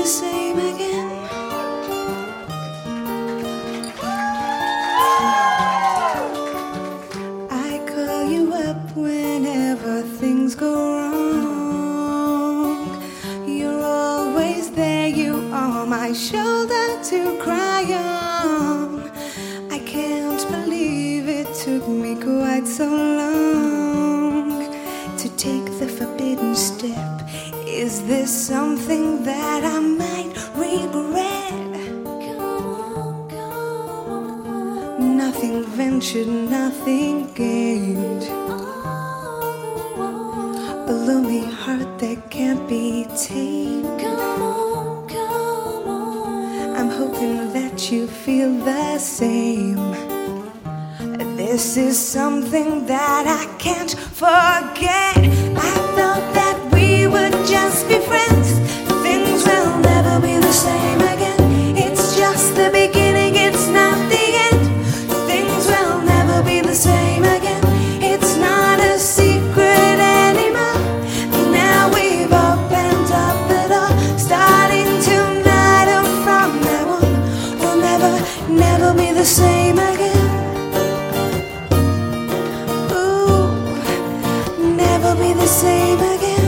the same again. I call you up whenever things go wrong. You're always there, you are my shoulder to cry on. I can't believe it took me quite so long to take the forbidden step. Is this something that I might regret? Nothing ventured, nothing gained. A lonely heart that can't be tamed. I'm hoping that you feel the same. This is something that I can't forget. I thought that we would just be friends. Things will never be the same again. It's just the beginning, it's not the end. Things will never be the same again. It's not a secret anymore. Now we've opened up the door. Starting tonight and from now on, we'll never, never be the same again. Never be the same again.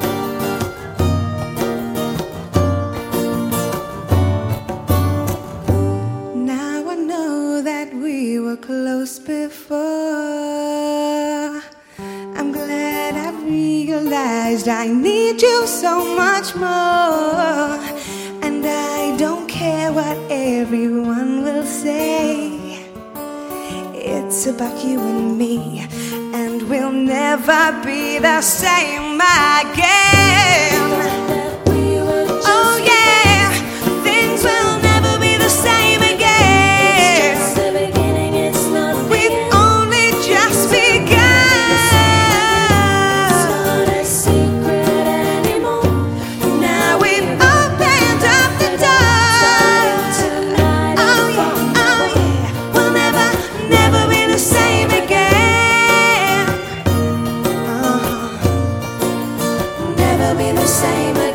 Now I know that we were close before. I'm glad I realized I need you so much more. And I don't care what everyone will say. It's about you and me, and we'll never be the same again. Oh yeah, things will never be the same again. It's just the beginning, it's not the We've end. only just begun. It's not a secret anymore. Now we've opened up the door. Tonight Oh and yeah, from oh yeah, we'll never, never be the same again. Never be the same again.